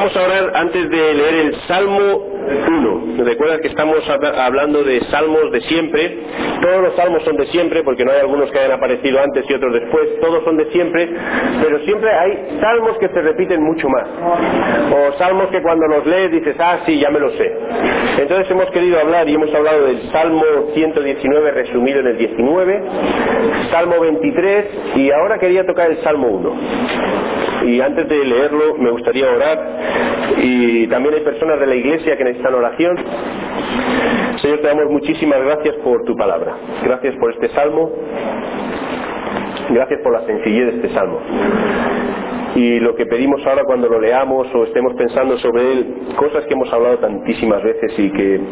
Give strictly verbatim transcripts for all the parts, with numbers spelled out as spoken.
Vamos a orar antes de leer el Salmo uno. Recuerda que estamos hablando de salmos de siempre. Todos los salmos son de siempre, porque no hay algunos que hayan aparecido antes y otros después. Todos son de siempre, pero siempre hay salmos que se repiten mucho más, o salmos que cuando los lees dices, ah, sí, ya me lo sé. Entonces hemos querido hablar y hemos hablado del Salmo ciento diecinueve resumido en el diecinueve, Salmo veintitrés, y ahora quería tocar el Salmo uno. Y antes de leerlo me gustaría orar, y también hay personas de la iglesia que necesitan oración. Señor, te damos muchísimas gracias por tu palabra, gracias por este salmo, gracias por la sencillez de este salmo. Y lo que pedimos ahora cuando lo leamos o estemos pensando sobre él, cosas que hemos hablado tantísimas veces y que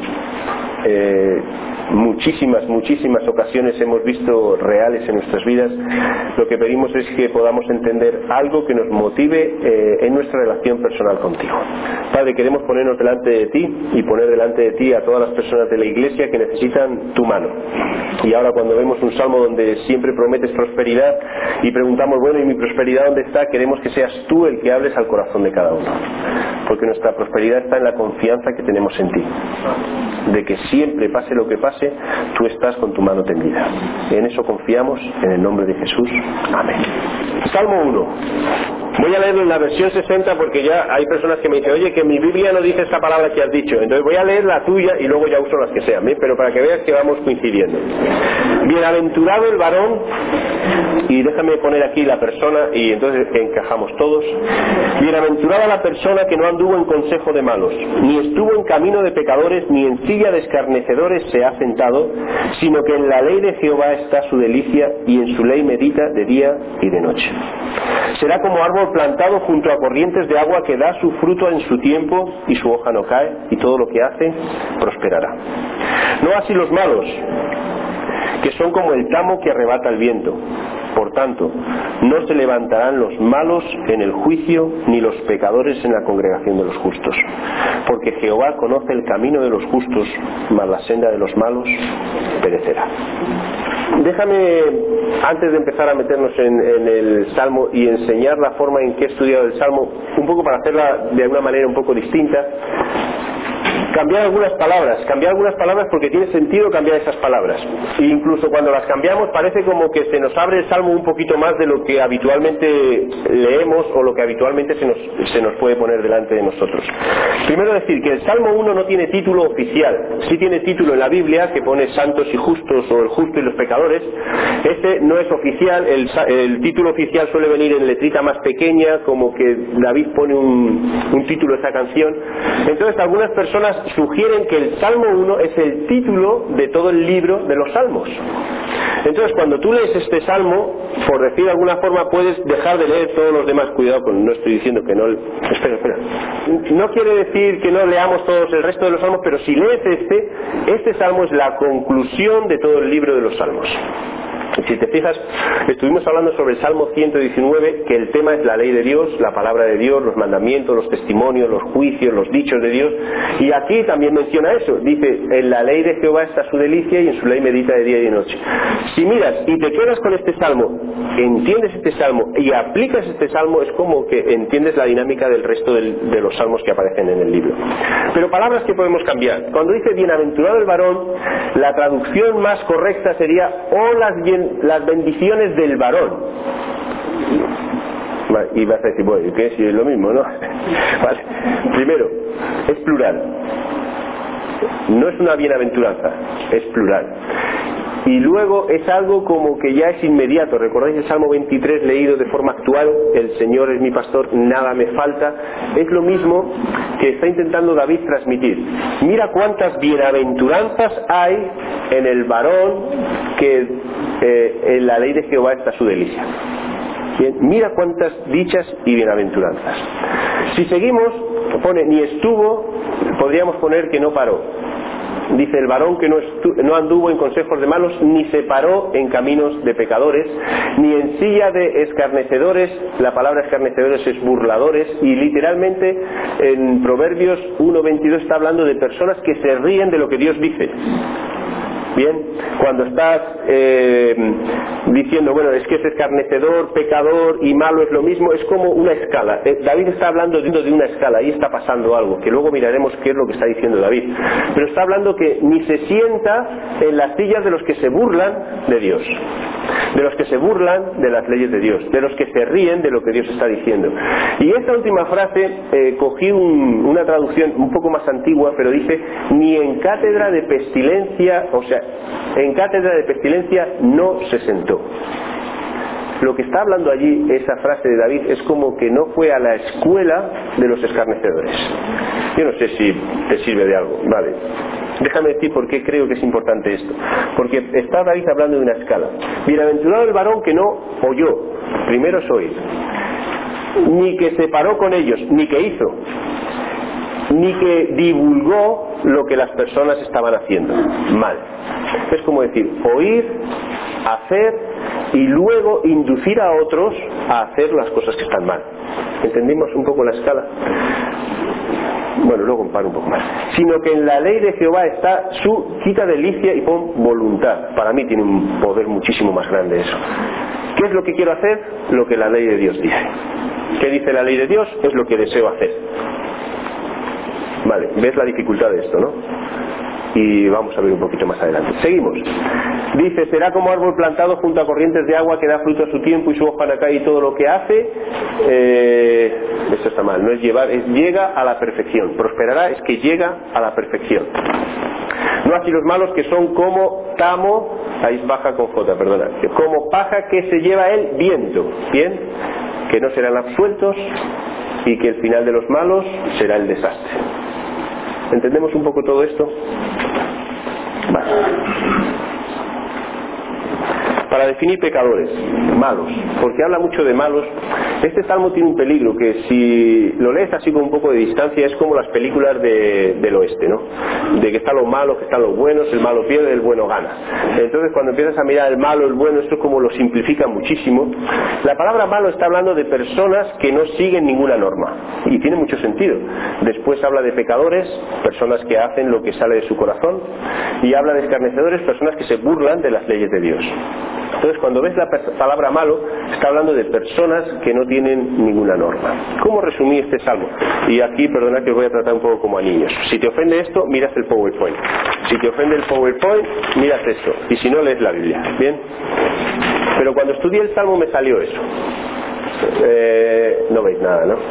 eh, muchísimas, muchísimas ocasiones hemos visto reales en nuestras vidas, lo que pedimos es que podamos entender algo que nos motive eh, en nuestra relación personal contigo. Padre, queremos ponernos delante de ti y poner delante de ti a todas las personas de la iglesia que necesitan tu mano. Y ahora cuando vemos un salmo donde siempre prometes prosperidad y preguntamos, bueno, ¿y mi prosperidad dónde está? Queremos que seas tú el que hables al corazón de cada uno, porque nuestra prosperidad está en la confianza que tenemos en ti, de que siempre, pase lo que pase, tú estás con tu mano tendida. En eso confiamos, en el nombre de Jesús. Amén. Salmo uno. Voy a leerlo en la versión sesenta porque ya hay personas que me dicen, oye, que mi Biblia no dice esta palabra que has dicho. Entonces voy a leer la tuya y luego ya uso las que sean, ¿eh? Pero para que veas que vamos coincidiendo. Bienaventurado el varón, y déjame poner aquí la persona y entonces encajamos todos. Bienaventurada la persona que no anduvo en consejo de malos, ni estuvo en camino de pecadores, ni en silla de escarnecedores se ha sentado, sino que en la ley de Jehová está su delicia, y en su ley medita de día y de noche. Será como árbol plantado junto a corrientes de agua, que da su fruto en su tiempo y su hoja no cae, y todo lo que hace prosperará. No así los malos, que son como el tamo que arrebata el viento. Por tanto, no se levantarán los malos en el juicio, ni los pecadores en la congregación de los justos. Porque Jehová conoce el camino de los justos, mas la senda de los malos perecerá. Déjame, antes de empezar a meternos en, en el Salmo y enseñar la forma en que he estudiado el Salmo, un poco para hacerla de una manera un poco distinta, cambiar algunas palabras, cambiar algunas palabras porque tiene sentido cambiar esas palabras. E incluso cuando las cambiamos parece como que se nos abre el Salmo un poquito más de lo que habitualmente leemos o lo que habitualmente se nos, se nos puede poner delante de nosotros. Primero decir que el Salmo uno no tiene título oficial, sí tiene título en la Biblia que pone santos y justos o el justo y los pecadores. Este no es oficial, el, el título oficial suele venir en letrita más pequeña, como que David pone un, un título a esa canción. Entonces algunas personas sugieren que el Salmo uno es el título de todo el libro de los Salmos. Entonces cuando tú lees este Salmo, por decir de alguna forma, puedes dejar de leer todos los demás. Cuidado, con, no estoy diciendo que no... Espera, espera. No quiere decir que no leamos todos el resto de los Salmos, pero si lees este, este Salmo es la conclusión de todo el libro de los Salmos. Si te fijas, estuvimos hablando sobre el Salmo ciento diecinueve, que el tema es la ley de Dios, la palabra de Dios, los mandamientos, los testimonios, los juicios, los dichos de Dios, y aquí también menciona eso, dice, en la ley de Jehová está su delicia y en su ley medita de día y de noche. Si miras y te quedas con este Salmo, entiendes este Salmo y aplicas este Salmo, es como que entiendes la dinámica del resto del, de los Salmos que aparecen en el libro. Pero palabras que podemos cambiar. Cuando dice bienaventurado el varón, la traducción más correcta sería, oh las bien las bendiciones del varón. Y vas a decir, bueno, ¿qué es? Si es lo mismo, ¿no? Vale. Primero, es plural. No es una bienaventuranza, es plural. Y luego es algo como que ya es inmediato. ¿Recordáis el Salmo veintitrés leído de forma actual? El Señor es mi pastor, nada me falta. Es lo mismo que está intentando David transmitir. Mira cuántas bienaventuranzas hay en el varón que eh, en la ley de Jehová está su delicia. Bien, mira cuántas dichas y bienaventuranzas. Si seguimos, pone ni estuvo, podríamos poner que no paró. Dice el varón que no, no anduvo en consejos de malos, ni se paró en caminos de pecadores, ni en silla de escarnecedores. La palabra escarnecedores es burladores, y literalmente en Proverbios uno veintidós está hablando de personas que se ríen de lo que Dios dice. Bien, cuando estás eh, diciendo, bueno, es que es escarnecedor, pecador y malo es lo mismo, es como una escala. Eh, David está hablando de una escala, ahí está pasando algo, que luego miraremos qué es lo que está diciendo David. Pero está hablando que ni se sienta en las sillas de los que se burlan de Dios, de los que se burlan de las leyes de Dios, de los que se ríen de lo que Dios está diciendo. Y esta última frase, eh, cogí un, una traducción un poco más antigua, pero dice, ni en cátedra de pestilencia, o sea, en cátedra de pestilencia no se sentó. Lo que está hablando allí, esa frase de David, es como que no fue a la escuela de los escarnecedores. Yo no sé si te sirve de algo, vale. Déjame decir por qué creo que es importante esto. Porque está David hablando de una escala. Bienaventurado el varón que no oyó, primero es oír, ni que se paró con ellos, ni que hizo, ni que divulgó lo que las personas estaban haciendo mal. Es como decir, oír, hacer y luego inducir a otros a hacer las cosas que están mal. ¿Entendimos un poco la escala? Bueno, luego comparo un poco más. Sino que en la ley de Jehová está su, quita delicia y pon voluntad. Para mí tiene un poder muchísimo más grande eso. ¿Qué es lo que quiero hacer? Lo que la ley de Dios dice. ¿Qué dice la ley de Dios? Es lo que deseo hacer. Vale, ¿ves la dificultad de esto, no? Y vamos a ver un poquito más adelante. Seguimos. Dice, será como árbol plantado junto a corrientes de agua que da fruto a su tiempo y su hoja no cae, y todo lo que hace, eh, esto está mal, no es llevar, es llega a la perfección. Prosperará es que llega a la perfección. No así los malos, que son como tamo, ahí baja con J, perdona, como paja que se lleva el viento. Bien, que no serán absueltos y que el final de los malos será el desastre. ¿Entendemos un poco todo esto? Vale. Para definir pecadores, malos, porque habla mucho de malos. Este salmo tiene un peligro que si lo lees así con un poco de distancia es como las películas de, del oeste, ¿no? De que están los malos, que están los buenos, el malo pierde, el bueno gana. Entonces cuando empiezas a mirar el malo, el bueno, esto es como lo simplifica muchísimo. La palabra malo está hablando de personas que no siguen ninguna norma, y tiene mucho sentido. Después habla de pecadores, personas que hacen lo que sale de su corazón, y habla de escarnecedores, personas que se burlan de las leyes de Dios. Entonces cuando ves la palabra malo, está hablando de personas que no tienen ninguna norma. ¿Cómo resumí este salmo? Y aquí, perdona que os voy a tratar un poco como a niños. Si te ofende esto, miras el PowerPoint. Si te ofende el PowerPoint, miras esto. Y si no, lees la Biblia. ¿Bien? Pero cuando estudié el salmo me salió eso. Eh, no veis nada, ¿no?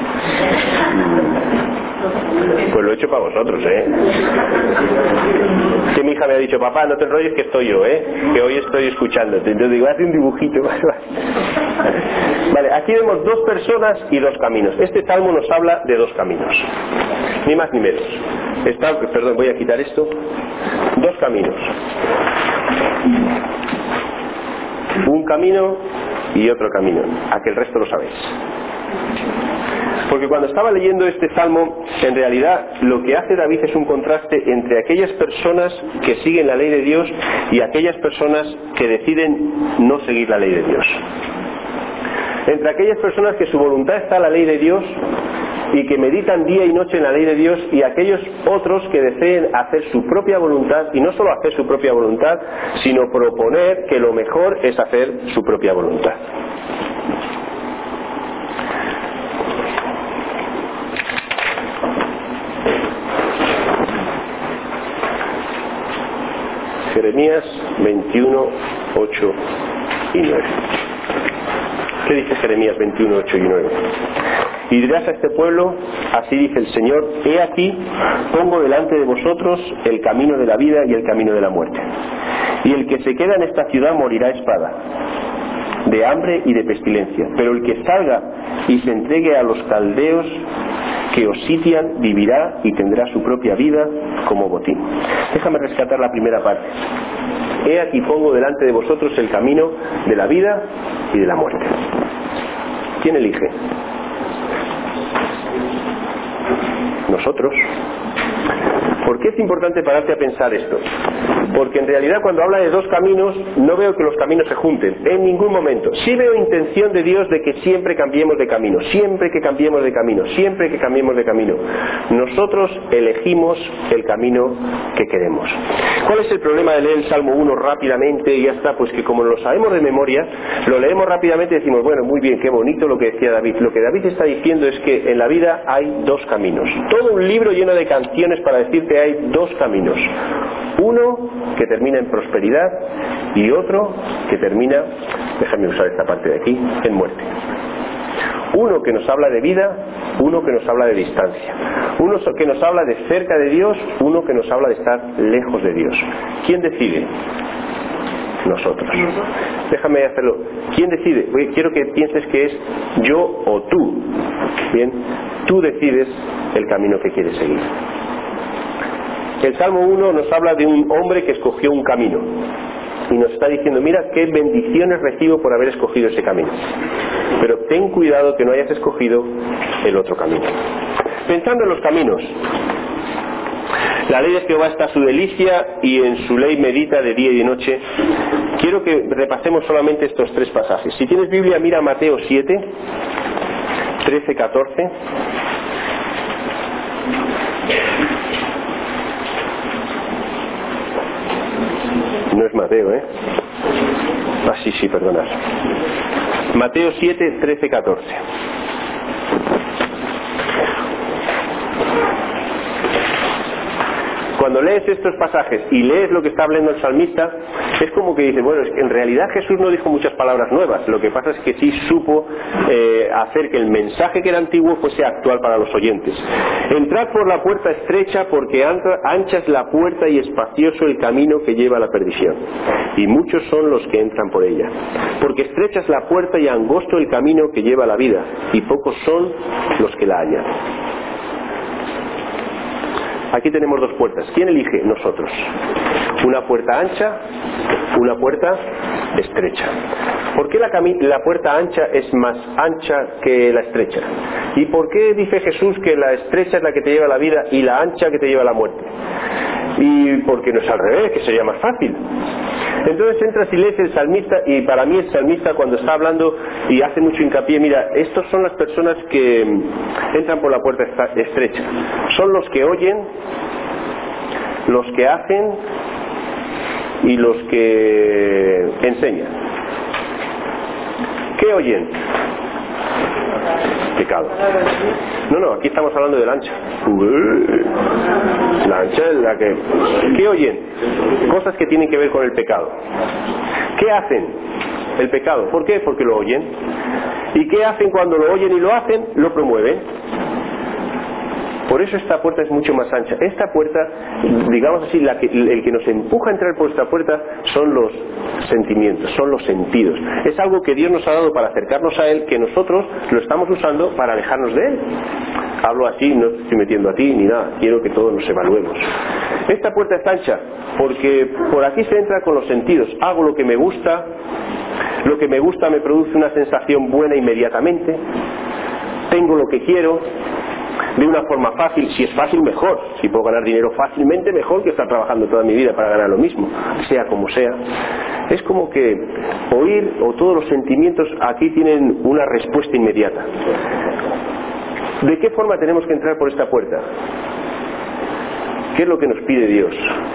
Pues lo he hecho para vosotros, ¿eh? Que mi hija me ha dicho, papá, no te enrolles que estoy yo, ¿eh? Que hoy estoy escuchándote. Entonces digo, haz un dibujito. Vale, aquí vemos dos personas y dos caminos. Este salmo nos habla de dos caminos, ni más ni menos. Está, perdón, voy a quitar esto. Dos caminos. Un camino y otro camino. A que el resto lo sabéis. Porque cuando estaba leyendo este salmo, en realidad lo que hace David es un contraste entre aquellas personas que siguen la ley de Dios y aquellas personas que deciden no seguir la ley de Dios. Entre aquellas personas que su voluntad está en la ley de Dios y que meditan día y noche en la ley de Dios, y aquellos otros que deseen hacer su propia voluntad, y no solo hacer su propia voluntad, sino proponer que lo mejor es hacer su propia voluntad. Jeremías veintiuno, ocho y nueve. ¿Qué dice Jeremías veintiuno, ocho y nueve? Y dirás a este pueblo, así dice el Señor, he aquí, pongo delante de vosotros el camino de la vida y el camino de la muerte. Y el que se queda en esta ciudad morirá a espada, de hambre y de pestilencia. Pero el que salga y se entregue a los caldeos que os sitian, vivirá y tendrá su propia vida como botín. Déjame rescatar la primera parte. He aquí pongo delante de vosotros el camino de la vida y de la muerte. ¿Quién elige? Nosotros. ¿Por qué es importante pararte a pensar esto? porque en realidad cuando habla de dos caminos no veo que los caminos se junten, en ningún momento. Sí veo intención de Dios de que siempre cambiemos de camino, siempre que cambiemos de camino, siempre que cambiemos de camino. Nosotros elegimos el camino que queremos. ¿Cuál es el problema de leer el Salmo uno rápidamente y ya está? Pues que como lo sabemos de memoria, lo leemos rápidamente y decimos, bueno, muy bien, qué bonito lo que decía David. Lo que David está diciendo es que en la vida hay dos caminos. Todo un libro lleno de canciones para decirte hay dos caminos. Uno que termina en prosperidad y otro que termina, déjame usar esta parte de aquí, en muerte. Uno que nos habla de vida, uno que nos habla de distancia. Uno que nos habla de cerca de Dios, uno que nos habla de estar lejos de Dios. ¿Quién decide? Nosotros. Déjame hacerlo. ¿Quién decide? Oye, quiero que pienses que es yo o tú. Bien, tú decides el camino que quieres seguir. El Salmo uno nos habla de un hombre que escogió un camino y nos está diciendo, mira qué bendiciones recibo por haber escogido ese camino, pero ten cuidado que no hayas escogido el otro camino. Pensando en los caminos, la ley de Jehová está a su delicia y en su ley medita de día y de noche. Quiero que repasemos solamente estos tres pasajes. Si tienes Biblia, mira Mateo siete, trece, catorce. No es Mateo, ¿eh? Ah, sí, sí, perdonad. Mateo siete, trece, catorce. Cuando lees estos pasajes y lees lo que está hablando el salmista, es como que dice, bueno, es que en realidad Jesús no dijo muchas palabras nuevas, lo que pasa es que sí supo eh, hacer que el mensaje que era antiguo fuese actual para los oyentes. Entrad por la puerta estrecha, porque ancha es la puerta y espacioso el camino que lleva a la perdición, y muchos son los que entran por ella. Porque estrecha es la puerta y angosto el camino que lleva a la vida, y pocos son los que la hallan. Aquí tenemos dos puertas. ¿Quién elige? Nosotros. Una puerta ancha, una puerta estrecha. ¿Por qué la, cami- la puerta ancha es más ancha que la estrecha? ¿Y por qué dice Jesús que la estrecha es la que te lleva a la vida y la ancha que te lleva a la muerte? Y porque no es al revés, que sería más fácil. Entonces entras y lees el salmista, y para mí el salmista cuando está hablando y hace mucho hincapié, mira, estos son las personas que entran por la puerta estrecha. Son los que oyen, los que hacen y los que enseñan. ¿Qué oyen? Pecado. No, no, aquí estamos hablando de la ancha. La ancha es la que... ¿Qué oyen? Cosas que tienen que ver con el pecado. ¿Qué hacen? El pecado. ¿Por qué? Porque lo oyen. ¿Y qué hacen cuando lo oyen y lo hacen? Lo promueven. Por eso esta puerta es mucho más ancha. Esta puerta, digamos así, la que, el que nos empuja a entrar por esta puerta son los sentimientos, son los sentidos. Es algo que Dios nos ha dado para acercarnos a Él, que nosotros lo estamos usando para alejarnos de Él. Hablo así, no estoy metiendo a ti ni nada, quiero que todos nos evaluemos. Esta puerta es ancha porque por aquí se entra con los sentidos. Hago lo que me gusta, lo que me gusta me produce una sensación buena inmediatamente, tengo lo que quiero, de una forma fácil. Si es fácil, mejor. Si puedo ganar dinero fácilmente, mejor que estar trabajando toda mi vida para ganar lo mismo, sea como sea. Es como que oír o todos los sentimientos aquí tienen una respuesta inmediata. ¿De qué forma tenemos que entrar por esta puerta? ¿Qué es lo que nos pide Dios?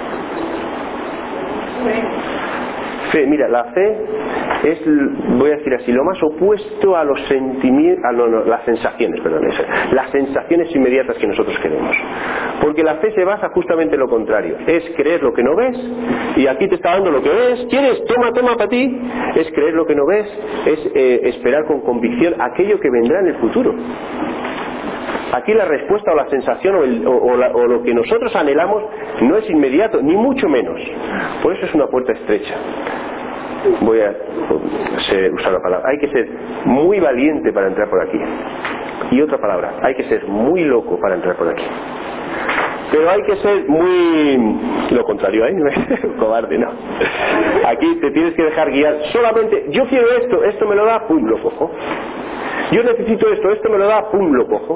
Fe. Mira, la fe es, voy a decir así, lo más opuesto a los sentimientos, a no, no, las sensaciones, perdón, eso, las sensaciones inmediatas que nosotros queremos. Porque la fe se basa justamente en lo contrario. Es creer lo que no ves, y aquí te está dando lo que ves. ¿Quieres? Toma, toma para ti. Es creer lo que no ves, es eh, esperar con convicción aquello que vendrá en el futuro. Aquí la respuesta o la sensación o, el, o, o, la, o lo que nosotros anhelamos no es inmediato, ni mucho menos. Por eso es una puerta estrecha. Voy a ser, usar la palabra. Hay que ser muy valiente para entrar por aquí. Y otra palabra, hay que ser muy loco para entrar por aquí. Pero hay que ser muy... lo contrario, ¿eh? Cobarde, no. Aquí te tienes que dejar guiar. Solamente, yo quiero esto, esto me lo da, pum, lo cojo. Yo necesito esto, esto me lo da, pum, lo cojo.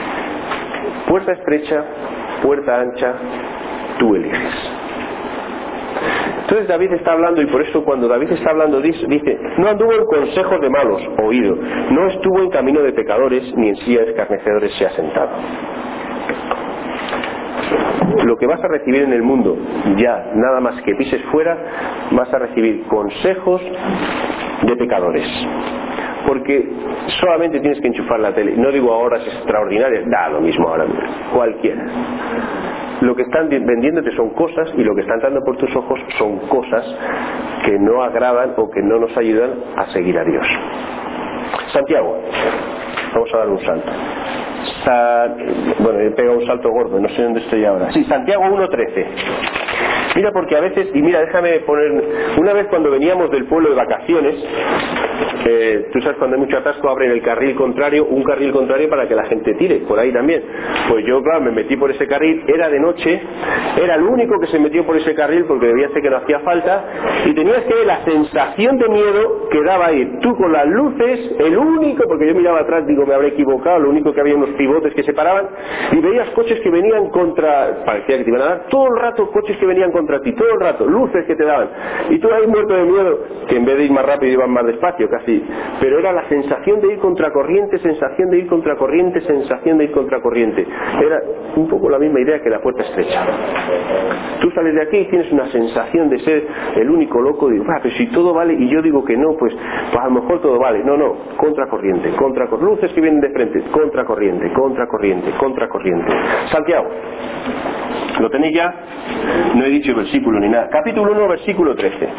Puerta estrecha, puerta ancha, tú eliges. Entonces David está hablando, y por eso cuando David está hablando dice, no anduvo en consejos de malos, oído, no estuvo en camino de pecadores, ni en silla de escarnecedores se ha sentado. Lo que vas a recibir en el mundo, ya nada más que pises fuera, vas a recibir consejos de pecadores, porque solamente tienes que enchufar la tele. No digo a horas extraordinarias, da lo mismo ahora, cualquiera. Lo que están vendiéndote son cosas, y lo que está entrando por tus ojos son cosas que no agradan o que no nos ayudan a seguir a Dios. Santiago, vamos a dar un salto. Sa... Bueno, he pegado un salto gordo, no sé dónde estoy ahora. Sí, Santiago uno trece. Mira, porque a veces, y mira, déjame poner, una vez cuando veníamos del pueblo de vacaciones, eh, tú sabes, cuando hay mucho atasco abren el carril contrario, un carril contrario para que la gente tire, por ahí también. Pues yo, claro, me metí por ese carril, era de noche, era el único que se metió por ese carril porque debía ser que no hacía falta, y tenías que ver la sensación de miedo que daba ir tú con las luces, el único, porque yo miraba atrás, digo, me habré equivocado, lo único que había unos pivotes que se paraban, y veías coches que venían contra, parecía que te iban a dar todo el rato, coches que venían contra ti, todo el rato, luces que te daban, y tú ahí muerto de miedo, que en vez de ir más rápido iban más despacio, casi, pero era la sensación de ir contracorriente, sensación de ir contracorriente, sensación de ir contracorriente, era un poco la misma idea que la puerta estrecha. Tú sales de aquí y tienes una sensación de ser el único loco, digo, ah, pero si todo vale, y yo digo que no, pues, pues a lo mejor todo vale, no, no, contracorriente, contracorriente, luces que vienen de frente, contracorriente, contracorriente, contracorriente. Santiago, ¿lo tenéis ya? No he dicho versículo ni nada. Capítulo uno, versículo trece.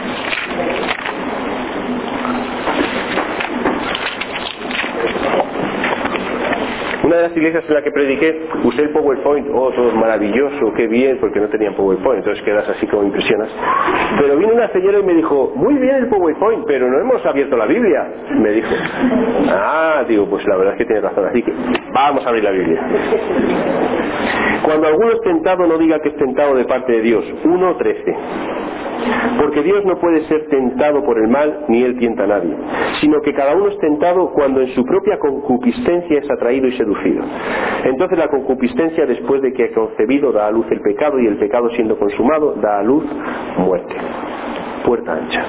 Una de las iglesias en la que prediqué, usé el PowerPoint, oh, todo maravilloso, qué bien, porque no tenían PowerPoint, entonces quedas así como impresionas. Pero vino una señora y me dijo, muy bien el PowerPoint, pero no hemos abierto la Biblia, me dijo. Ah, digo, pues la verdad es que tienes razón, así que vamos a abrir la Biblia. Cuando alguno es tentado, no diga que es tentado de parte de Dios. uno trece. Porque Dios no puede ser tentado por el mal, ni Él tienta a nadie, sino que cada uno es tentado cuando en su propia concupiscencia es atraído y seducido. Entonces la concupiscencia, después de que ha concebido, da a luz el pecado, y el pecado, siendo consumado, da a luz muerte. Puerta ancha.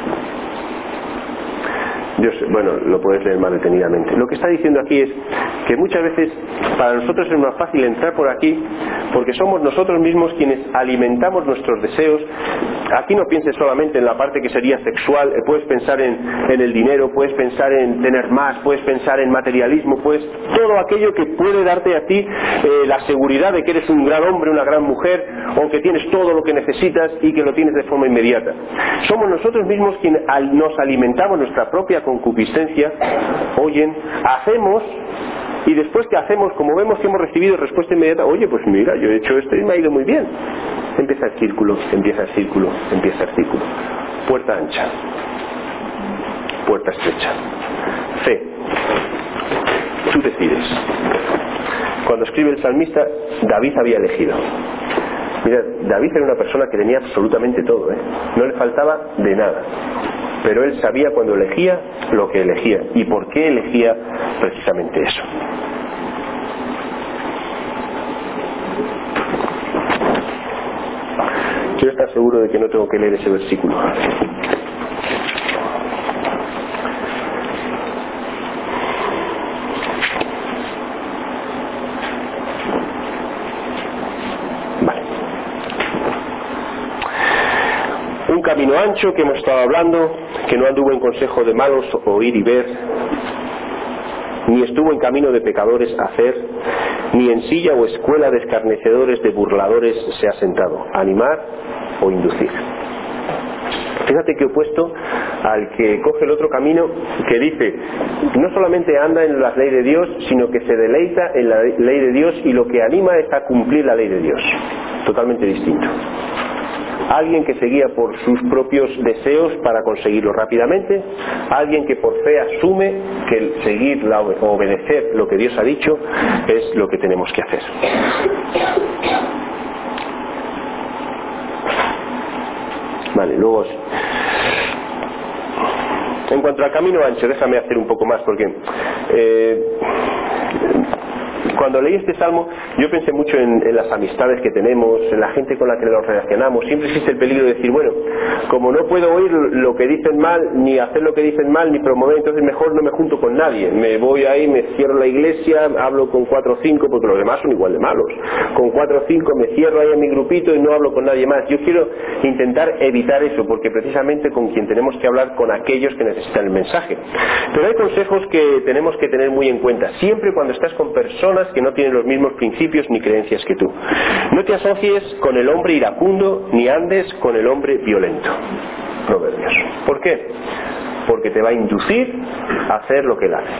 Dios, bueno, lo puedes leer más detenidamente. Lo que está diciendo aquí es que muchas veces para nosotros es más fácil entrar por aquí porque somos nosotros mismos quienes alimentamos nuestros deseos. Aquí no pienses solamente en la parte que sería sexual, eh, puedes pensar en, en el dinero, puedes pensar en tener más, puedes pensar en materialismo, pues todo aquello que puede darte a ti eh, la seguridad de que eres un gran hombre, una gran mujer, o que tienes todo lo que necesitas y que lo tienes de forma inmediata. Somos nosotros mismos quienes al, nos alimentamos nuestra propia concupiscencia, oyen, hacemos, y después que hacemos, como vemos que hemos recibido respuesta inmediata, oye, pues mira, yo he hecho esto y me ha ido muy bien. Empieza el círculo, empieza el círculo, empieza el círculo. Puerta ancha, puerta estrecha. Fe. Tú decides. Cuando escribe el salmista, David había elegido. Mira, David era una persona que tenía absolutamente todo, ¿eh? No le faltaba de nada. Pero él sabía cuando elegía lo que elegía y por qué elegía precisamente eso. Quiero estar seguro de que no tengo que leer ese versículo. Camino ancho que hemos estado hablando, que no anduvo en consejo de malos, oír y ver, ni estuvo en camino de pecadores hacer, ni en silla o escuela de escarnecedores, de burladores se ha sentado, animar o inducir. Fíjate qué opuesto al que coge el otro camino, que dice, no solamente anda en las leyes de Dios, sino que se deleita en la ley de Dios y lo que anima es a cumplir la ley de Dios. Totalmente distinto. Alguien que se guía por sus propios deseos para conseguirlo rápidamente, alguien que por fe asume que el seguir, la, obedecer lo que Dios ha dicho es lo que tenemos que hacer. Vale, luego en cuanto al camino ancho, déjame hacer un poco más porque eh, Cuando leí este salmo, yo pensé mucho en, en las amistades que tenemos, en la gente con la que nos relacionamos. Siempre existe el peligro de decir, bueno, como no puedo oír lo que dicen mal, ni hacer lo que dicen mal, ni promover, entonces mejor no me junto con nadie. Me voy ahí, me cierro la iglesia, hablo con cuatro o cinco, porque los demás son igual de malos. Con cuatro o cinco me cierro ahí en mi grupito y no hablo con nadie más. Yo quiero intentar evitar eso, porque precisamente con quien tenemos que hablar, con aquellos que necesitan el mensaje. Pero hay consejos que tenemos que tener muy en cuenta, siempre cuando estás con personas que no tienen los mismos principios ni creencias que tú. No te asocies con el hombre iracundo, ni andes con el hombre violento. Proverbios. ¿Por qué? Porque te va a inducir a hacer lo que él hace.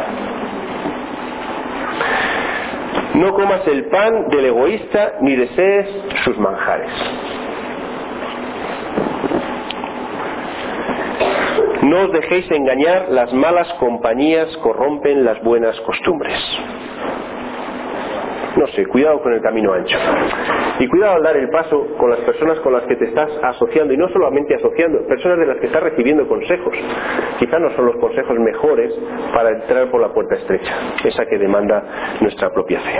No comas el pan del egoísta, ni desees sus manjares. No os dejéis engañar, las malas compañías corrompen las buenas costumbres. No sé, cuidado con el camino ancho. Y cuidado al dar el paso con las personas con las que te estás asociando, y no solamente asociando, personas de las que estás recibiendo consejos. Quizá no son los consejos mejores para entrar por la puerta estrecha, esa que demanda nuestra propia fe.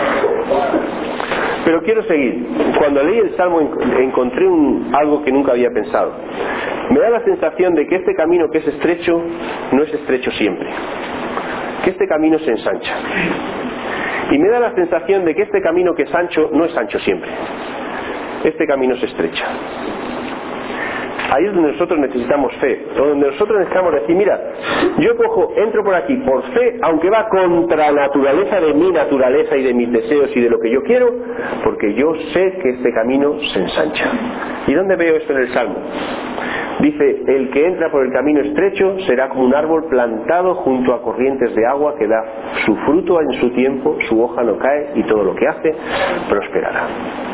Pero quiero seguir. Cuando leí el Salmo encontré un, algo que nunca había pensado. Me da la sensación de que este camino que es estrecho no es estrecho siempre, que este camino se ensancha. Y me da la sensación de que este camino que es ancho no es ancho siempre. Este camino se estrecha. Ahí es donde nosotros necesitamos fe, donde nosotros necesitamos decir, mira, yo cojo, entro por aquí por fe, aunque va contra la naturaleza de mi naturaleza y de mis deseos y de lo que yo quiero, porque yo sé que este camino se ensancha. ¿Y dónde veo esto en el Salmo? Dice, el que entra por el camino estrecho será como un árbol plantado junto a corrientes de agua que da su fruto en su tiempo, su hoja no cae y todo lo que hace prosperará.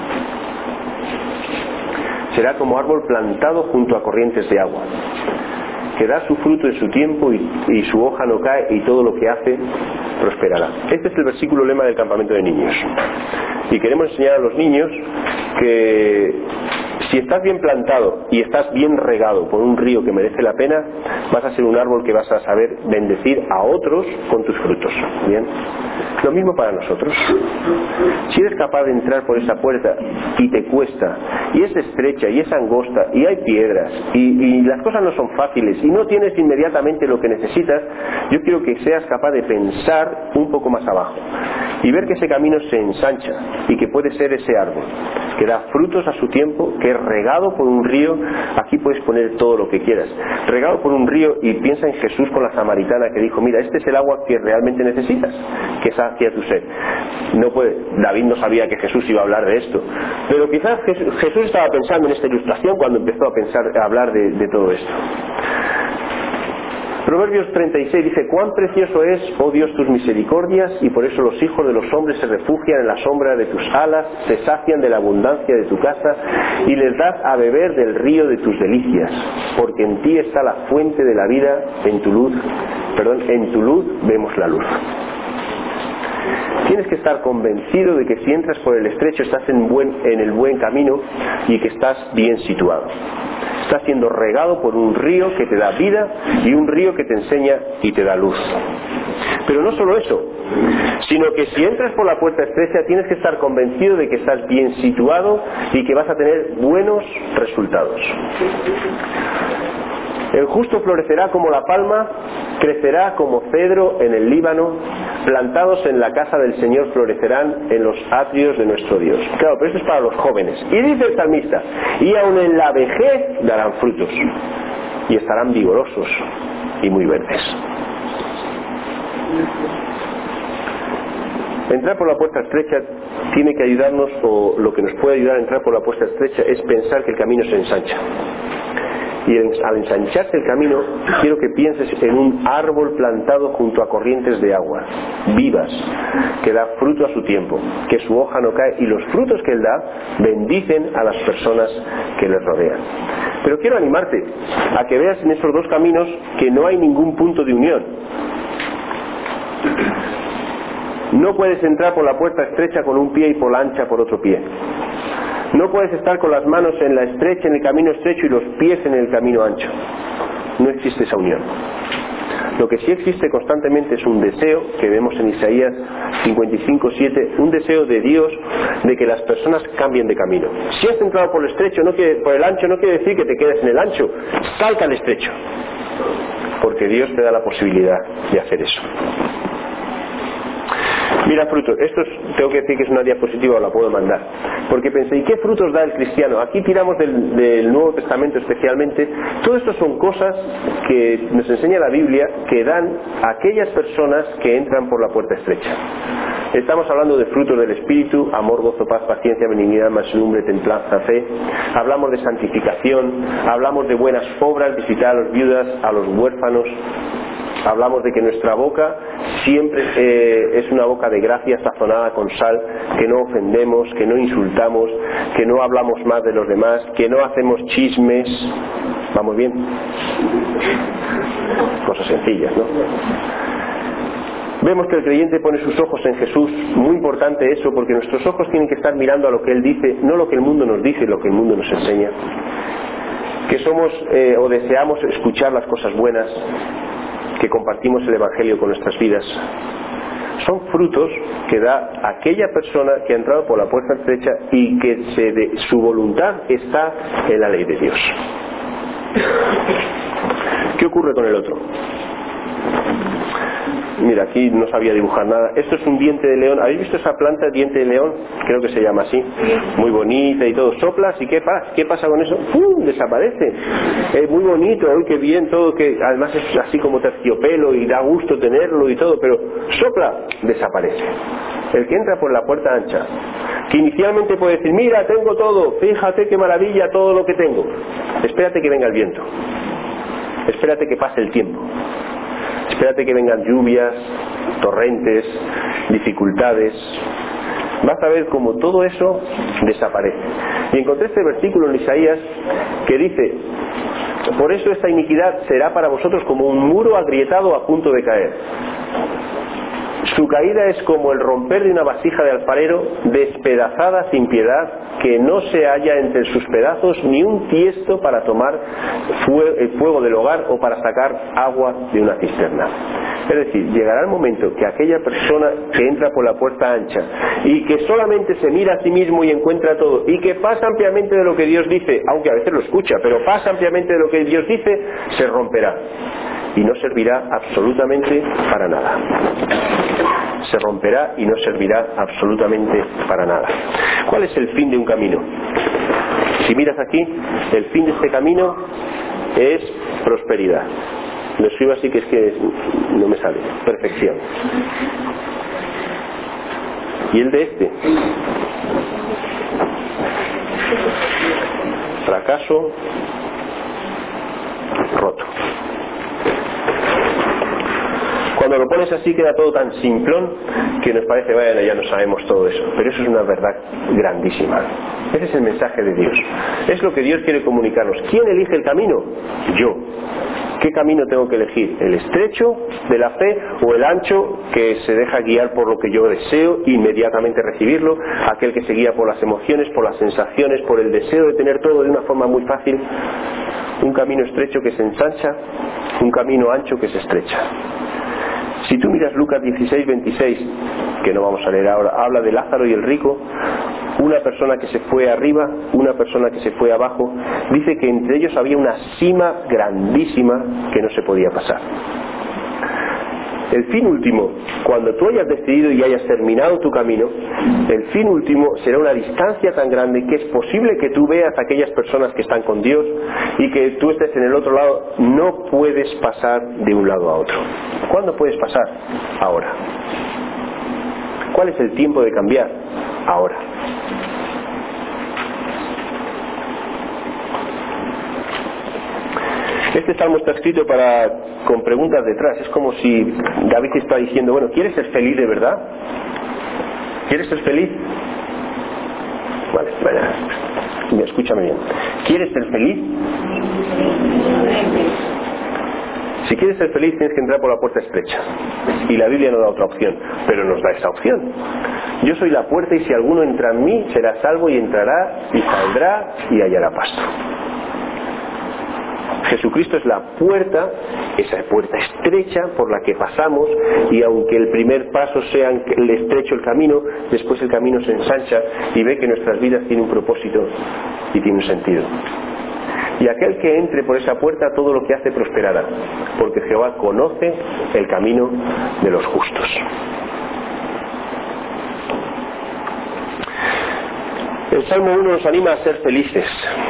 Será como árbol plantado junto a corrientes de agua, que da su fruto en su tiempo y, y su hoja no cae y todo lo que hace prosperará. Este es el versículo lema del campamento de niños. Y queremos enseñar a los niños que si estás bien plantado y estás bien regado por un río que merece la pena, vas a ser un árbol que vas a saber bendecir a otros con tus frutos. ¿Bien? Lo mismo para nosotros. Si eres capaz de entrar por esa puerta y te cuesta, y es estrecha, y es angosta, y hay piedras, y, y las cosas no son fáciles, y no tienes inmediatamente lo que necesitas, yo quiero que seas capaz de pensar un poco más abajo y ver que ese camino se ensancha y que puede ser ese árbol que da frutos a su tiempo, que es regado por un río. Aquí puedes poner todo lo que quieras, regado por un río. Y piensa en Jesús con la samaritana que dijo, mira, este es el agua que realmente necesitas, que sacia tu sed. No puede, David no sabía que Jesús iba a hablar de esto, pero quizás Jesús, Jesús estaba pensando en esta ilustración cuando empezó a pensar, a hablar de, de todo esto. Proverbios treinta y seis dice, cuán precioso es, oh Dios, tus misericordias, y por eso los hijos de los hombres se refugian en la sombra de tus alas, se sacian de la abundancia de tu casa, y les das a beber del río de tus delicias, porque en ti está la fuente de la vida, en tu luz, perdón, en tu luz vemos la luz. Tienes que estar convencido de que si entras por el estrecho estás en, buen, en el buen camino y que estás bien situado. Estás siendo regado por un río que te da vida y un río que te enseña y te da luz. Pero no solo eso, sino que si entras por la puerta estrecha tienes que estar convencido de que estás bien situado y que vas a tener buenos resultados. El justo florecerá como la palma, crecerá como cedro en el Líbano, plantados en la casa del Señor florecerán en los atrios de nuestro Dios. Claro, pero esto es para los jóvenes. Y dice el salmista, y aun en la vejez darán frutos, y estarán vigorosos y muy verdes. Entrar por la puerta estrecha tiene que ayudarnos, o lo que nos puede ayudar a entrar por la puerta estrecha es pensar que el camino se ensancha. Y al ensancharse el camino, quiero que pienses en un árbol plantado junto a corrientes de agua, vivas, que da fruto a su tiempo, que su hoja no cae, y los frutos que él da bendicen a las personas que le rodean. Pero quiero animarte a que veas en esos dos caminos que no hay ningún punto de unión. No puedes entrar por la puerta estrecha con un pie y por la ancha por otro pie. No puedes estar con las manos en la estrecha, en el camino estrecho, y los pies en el camino ancho. No existe esa unión. Lo que sí existe constantemente es un deseo, que vemos en Isaías cincuenta y cinco, siete, un deseo de Dios de que las personas cambien de camino. Si has entrado por el estrecho, no quiere, por el ancho, no quiere decir que te quedes en el ancho, salta al estrecho, porque Dios te da la posibilidad de hacer eso. Mira frutos, esto es, tengo que decir que es una diapositiva, o la puedo mandar, porque pensé, ¿y qué frutos da el cristiano? Aquí tiramos del, del Nuevo Testamento especialmente. Todo esto son cosas que nos enseña la Biblia, que dan a aquellas personas que entran por la puerta estrecha. Estamos hablando de frutos del Espíritu: amor, gozo, paz, paciencia, benignidad, mansedumbre, templanza, fe. Hablamos de santificación, hablamos de buenas obras, visitar a las viudas, a los huérfanos. Hablamos de que nuestra boca siempre eh, es una boca de gracia, sazonada con sal, que no ofendemos, que no insultamos, que no hablamos más de los demás, que no hacemos chismes. ¿Vamos bien? Cosas sencillas, ¿no? Vemos que el creyente pone sus ojos en Jesús. Muy importante eso, porque nuestros ojos tienen que estar mirando a lo que Él dice, no lo que el mundo nos dice, lo que el mundo nos enseña. Que somos eh, o deseamos escuchar las cosas buenas, que compartimos el Evangelio con nuestras vidas. Son frutos que da aquella persona que ha entrado por la puerta estrecha y que se de, su voluntad está en la ley de Dios. ¿Qué ocurre con el otro? Mira, aquí no sabía dibujar nada. Esto es un diente de león. ¿Habéis visto esa planta, diente de león? Creo que se llama así. Muy bonita y todo. Soplas y ¿qué pasa? ¿Qué pasa con eso? ¡Pum! Desaparece. Es muy bonito, ¡ay, qué bien! Todo, que además es así como terciopelo y da gusto tenerlo y todo, pero sopla, desaparece. El que entra por la puerta ancha, que inicialmente puede decir, mira, tengo todo, fíjate qué maravilla todo lo que tengo. Espérate que venga el viento. Espérate que pase el tiempo. Espérate que vengan lluvias, torrentes, dificultades. Vas a ver cómo todo eso desaparece. Y encontré este versículo en Isaías que dice: por eso esta iniquidad será para vosotros como un muro agrietado a punto de caer. Su caída es como el romper de una vasija de alfarero, despedazada sin piedad, que no se halla entre sus pedazos ni un tiesto para tomar el fuego del hogar o para sacar agua de una cisterna. Es decir, llegará el momento que aquella persona que entra por la puerta ancha y que solamente se mira a sí mismo y encuentra todo, y que pasa ampliamente de lo que Dios dice, aunque a veces lo escucha, pero pasa ampliamente de lo que Dios dice, se romperá y no servirá absolutamente para nada. Se romperá y no servirá absolutamente para nada. ¿Cuál es el fin de un camino? Si miras aquí, el fin de este camino es prosperidad. Lo escribo así, que es que no me sale. Perfección. ¿Y el de este? Fracaso roto. Cuando lo pones así queda todo tan simplón que nos parece, bueno, ya no sabemos todo eso. Pero eso es una verdad grandísima. Ese es el mensaje de Dios. Es lo que Dios quiere comunicarnos. ¿Quién elige el camino? Yo. ¿Qué camino tengo que elegir? ¿El estrecho de la fe o el ancho que se deja guiar por lo que yo deseo e inmediatamente recibirlo? Aquel que se guía por las emociones, por las sensaciones, por el deseo de tener todo de una forma muy fácil. Un camino estrecho que se ensancha, un camino ancho que se estrecha. Si tú miras Lucas dieciséis, veintiséis, que no vamos a leer ahora, habla de Lázaro y el rico, una persona que se fue arriba, una persona que se fue abajo. Dice que entre ellos había una sima grandísima que no se podía pasar. El fin último, cuando tú hayas decidido y hayas terminado tu camino, el fin último será una distancia tan grande que es posible que tú veas a aquellas personas que están con Dios y que tú estés en el otro lado. No puedes pasar de un lado a otro. ¿Cuándo puedes pasar? Ahora. ¿Cuál es el tiempo de cambiar? Ahora. Este salmo está escrito para con preguntas detrás. Es como si David está diciendo, bueno, ¿quieres ser feliz de verdad? ¿Quieres ser feliz? Vale, vale. Escúchame bien. ¿Quieres ser feliz? Si quieres ser feliz tienes que entrar por la puerta estrecha. Y la Biblia no da otra opción, pero nos da esa opción. Yo soy la puerta y si alguno entra en mí será salvo y entrará y saldrá y hallará pasto. Jesucristo es la puerta, esa puerta estrecha por la que pasamos, y aunque el primer paso sea el estrecho el camino, después el camino se ensancha y ve que nuestras vidas tienen un propósito y tienen un sentido. Y aquel que entre por esa puerta, todo lo que hace prosperará, porque Jehová conoce el camino de los justos. El Salmo uno nos anima a ser felices,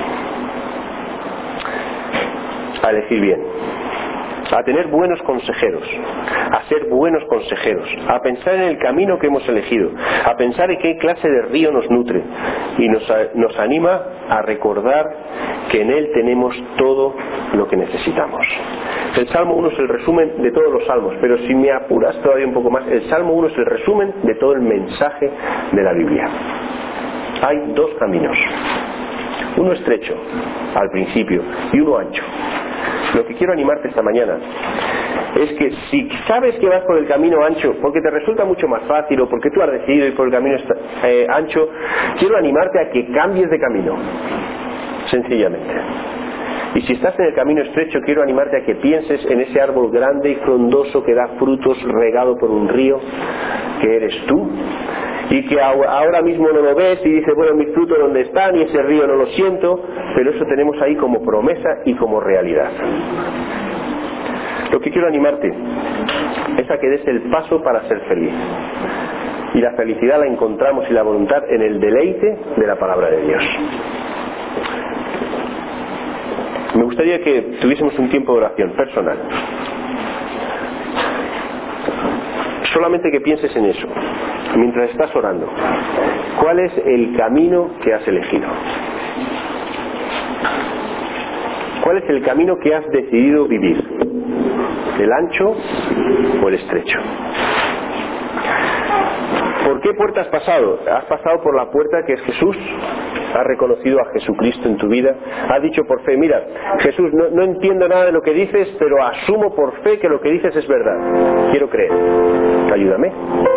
a elegir bien, a tener buenos consejeros, a ser buenos consejeros, a pensar en el camino que hemos elegido, a pensar en qué clase de río nos nutre, y nos, nos anima a recordar que en él tenemos todo lo que necesitamos. El Salmo uno es el resumen de todos los salmos, pero si me apuras todavía un poco más, el Salmo uno es el resumen de todo el mensaje de la Biblia. Hay dos caminos, uno estrecho al principio y uno ancho. Lo que quiero animarte esta mañana es que si sabes que vas por el camino ancho porque te resulta mucho más fácil o porque tú has decidido ir por el camino eh, ancho, quiero animarte a que cambies de camino, sencillamente. Y si estás en el camino estrecho, quiero animarte a que pienses en ese árbol grande y frondoso que da frutos regado por un río, que eres tú, y que ahora mismo no lo ves y dices, bueno, mis frutos ¿dónde están? Y ese río no lo siento, pero eso tenemos ahí como promesa y como realidad. Lo que quiero animarte es a que des el paso para ser feliz. Y la felicidad la encontramos y la voluntad en el deleite de la palabra de Dios. Me gustaría que tuviésemos un tiempo de oración personal. Solamente que pienses en eso, mientras estás orando. ¿Cuál es el camino que has elegido? ¿Cuál es el camino que has decidido vivir? ¿El ancho o el estrecho? ¿Por qué puerta has pasado? Has pasado por la puerta que es Jesús. Has reconocido a Jesucristo en tu vida. Has dicho por fe, mira, Jesús, no, no entiendo nada de lo que dices, pero asumo por fe que lo que dices es verdad. Quiero creer. Ayúdame.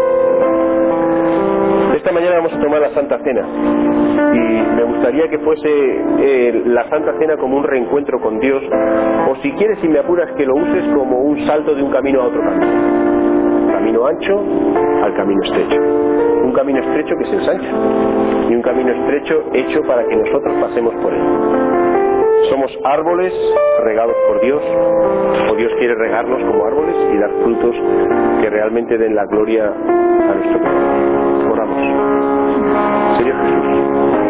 Esta mañana vamos a tomar la Santa Cena. Y me gustaría que fuese eh, la Santa Cena como un reencuentro con Dios. O si quieres, si me apuras, que lo uses como un salto de un camino a otro camino. Camino ancho al camino estrecho. Un camino estrecho que se ensancha y un camino estrecho hecho para que nosotros pasemos por él. Somos árboles regados por Dios, o Dios quiere regarnos como árboles y dar frutos que realmente den la gloria a nuestro Creador. Oramos. Señor Jesús,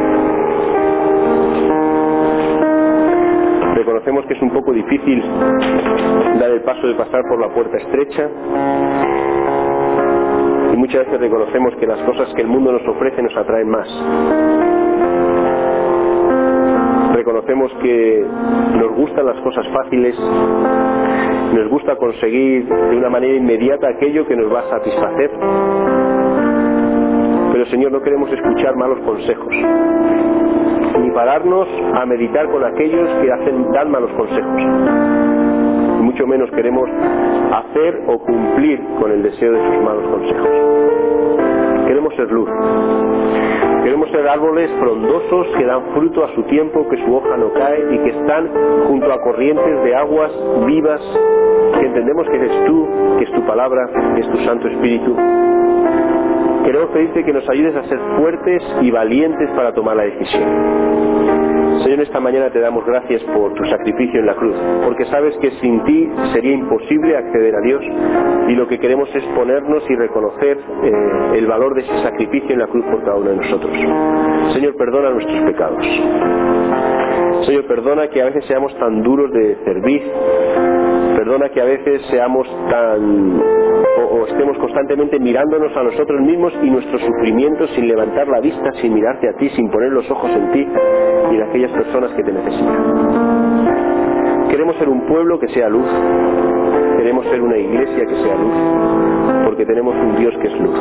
reconocemos que es un poco difícil dar el paso de pasar por la puerta estrecha. Y muchas veces reconocemos que las cosas que el mundo nos ofrece nos atraen más. Reconocemos que nos gustan las cosas fáciles, nos gusta conseguir de una manera inmediata aquello que nos va a satisfacer. Pero Señor, no queremos escuchar malos consejos, ni pararnos a meditar con aquellos que hacen dan malos consejos. Mucho menos queremos hacer o cumplir con el deseo de sus malos consejos. Queremos ser luz. Queremos ser árboles frondosos que dan fruto a su tiempo, que su hoja no cae y que están junto a corrientes de aguas vivas, que entendemos que eres tú, que es tu palabra, que es tu Santo Espíritu. Queremos pedirte que nos ayudes a ser fuertes y valientes para tomar la decisión. Señor, esta mañana te damos gracias por tu sacrificio en la cruz, porque sabes que sin ti sería imposible acceder a Dios, y lo que queremos es ponernos y reconocer eh, el valor de ese sacrificio en la cruz por cada uno de nosotros. Señor, perdona nuestros pecados. Señor, perdona que a veces seamos tan duros de servir, perdona que a veces seamos tan o, o estemos constantemente mirándonos a nosotros mismos y nuestros sufrimientos sin levantar la vista, sin mirarte a ti, sin poner los ojos en ti y en aquellas personas que te necesitan. Queremos ser un pueblo que sea luz, queremos ser una iglesia que sea luz, porque tenemos un Dios que es luz.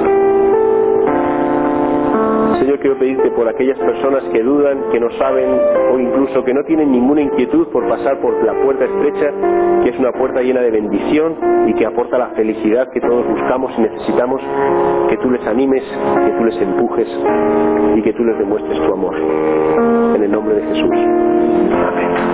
Señor, quiero pedirte por aquellas personas que dudan, que no saben o incluso que no tienen ninguna inquietud por pasar por la puerta estrecha, que es una puerta llena de bendición y que aporta la felicidad que todos buscamos y necesitamos, que tú les animes, que tú les empujes y que tú les demuestres tu amor. En el nombre de Jesús. Amén.